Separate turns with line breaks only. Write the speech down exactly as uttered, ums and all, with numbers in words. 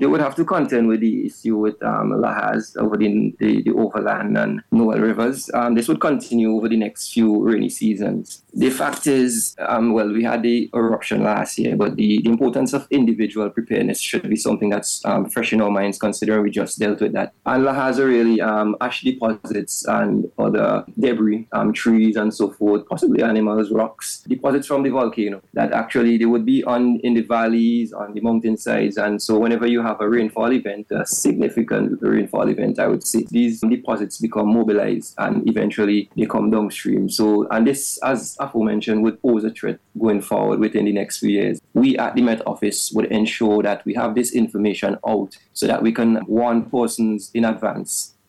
they would have to contend with the issue with um, Lahars over the, the, the Overland and Noel Rivers. Um, this would continue over the next few rainy seasons. The fact is, um, well, we had the eruption last year, but the, the importance of individual preparedness should be something that's um, fresh in our minds, considering we just dealt with that. And Lahars are really um, ash deposits and other debris, um, trees and so forth, possibly animals, rocks, deposits from the volcano that actually they would be on in the valleys, on the mountainsides. And so whenever you have a rainfall event, a significant rainfall event, I would say, these deposits become mobilized and eventually they come downstream. So, and this, as aforementioned, would pose a threat going forward within the next few years. We at the Met Office would ensure that we have this information out so that we can warn persons in advance